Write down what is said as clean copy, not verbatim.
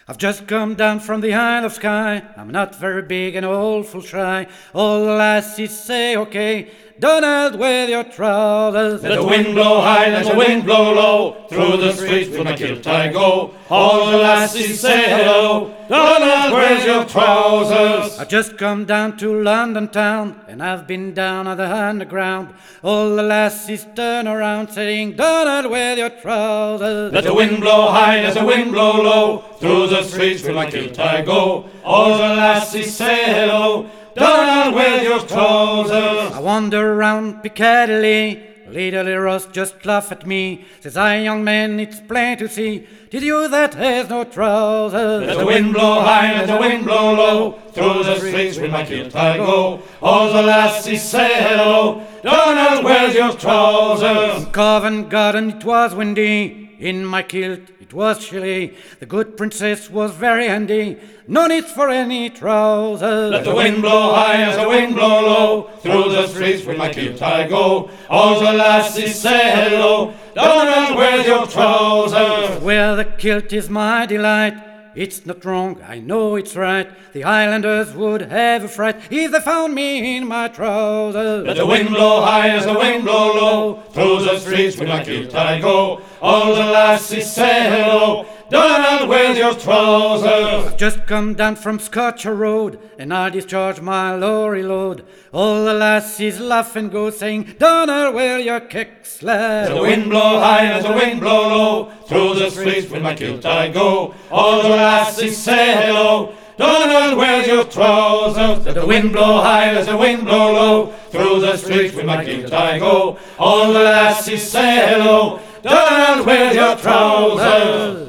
I've just come down from the Isle of Skye. I'm not very big and awful shy. All the lassies say, okay, Donald, with your trousers. Let the wind blow high, let the wind blow low. Through the streets with my kilt I go. All the lassies say hello. Donald, where's your trousers? I've just come down to London town, and I've been down on the underground. All the lassies turn around saying, Donald, where's your trousers? Let the wind blow high, let the wind blow low. Through the streets with my kilt I go. All the lassies say hello. Donald, where's your trousers? I wander round Piccadilly. Little Ross just laugh at me. Says I, young man, it's plain to see. Did you that has no trousers? Let the wind blow high, let the wind blow low. Through the streets with my kilt I go. All the lassies say hello. Donald, where's your trousers? In Covent Garden it was windy. In my kilt it was chilly. The good princess was very handy. No need for any trousers. Let the wind blow high, let the wind blow low. Through the streets with my kilt I go. All the lassies say hello. Donald, where's your trousers? Where the kilt is my delight. It's not wrong, I know it's right. The Highlanders would have a fright if they found me in my trousers. Let the wind blow high, let the wind blow low. Through the streets with my kilt I go. All the lassies say hello. Donald, where's your trousers? I've just come down from Scotcher Road, and I discharge my lorry load. All the lassies laugh and go saying, Donald, where your kicks, lad? Let the wind blow high, let the wind blow low. Through the streets with my kilt I go. All the lassies say hello. Donald, where's your trousers? Let the wind blow high, let the wind blow low. Through the streets with my kilt I go. All the lassies say hello. Donald, where's your trousers?